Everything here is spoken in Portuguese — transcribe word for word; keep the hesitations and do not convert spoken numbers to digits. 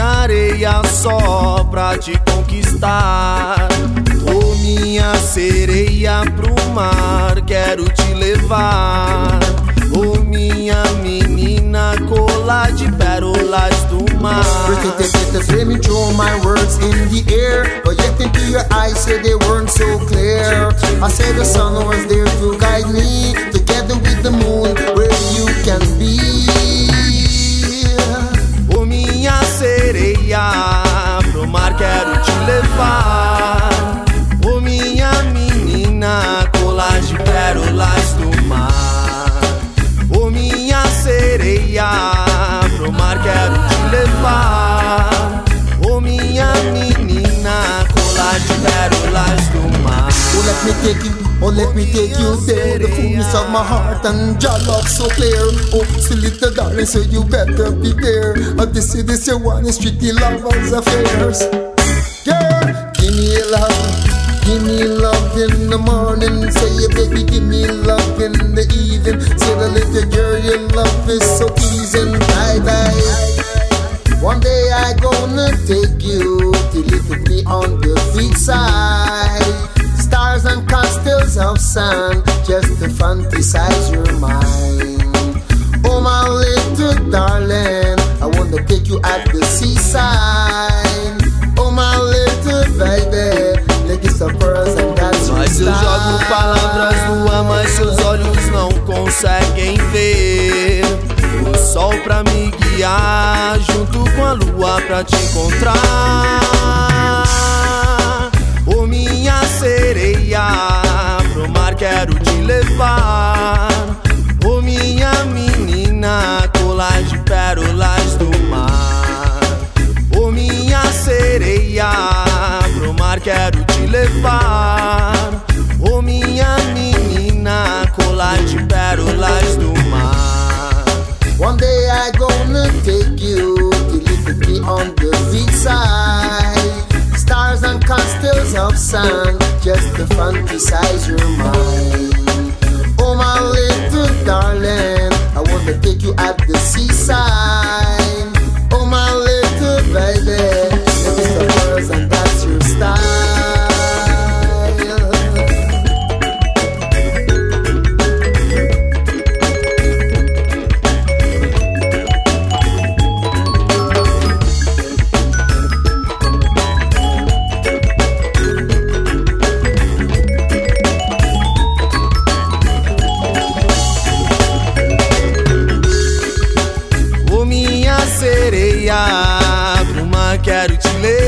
areia só pra te conquistar. Ô minha sereia pro mar, quero te levar. Ô minha menina, colar de pérolas do mar. Let me throw my words in the air, but yet into your eyes said they weren't so clear. I said the sun was there to guide me, together with the moon, where you can be. Ô minha sereia, pro mar quero te levar. Ô minha menina, colar de pérolas do mar. Ô minha sereia, pro mar quero te levar. Ô minha menina, colar de pérolas do mar. Oh, let me take you, oh, let me take you there. The fullness of my heart and your love so clear. Oh, still little darling, so you better be there. Oh, this is this your one, is strictly lovers' affairs. Girl, give me love. Give me love in the morning, say yeah, baby, give me love in the evening. Say the little girl, your love is so pleasing. Bye bye. One day I gonna take you to live with me on the beach side. Stars and crystals of sand, just to fantasize your mind. Oh my little darling, I wanna take you at the seaside. Oh my little baby, mas eu jogo palavras no ar, mas seus olhos não conseguem ver. O sol pra me guiar, junto com a lua pra te encontrar. Ô minha sereia, pro mar quero te levar. Ô minha menina, colar de pérolas do mar. Ô minha sereia, pro mar quero te levar. Ô minha menina, colar de pérolas do mar. One day I gonna take you to live with me on the beach side. Stars and crystals of sand, just to fantasize your mind. Oh my little darling, I wanna take you at the seaside. Oh my little baby, let me stop and that's your style. Ô minha sereia, pro mar quero te levar.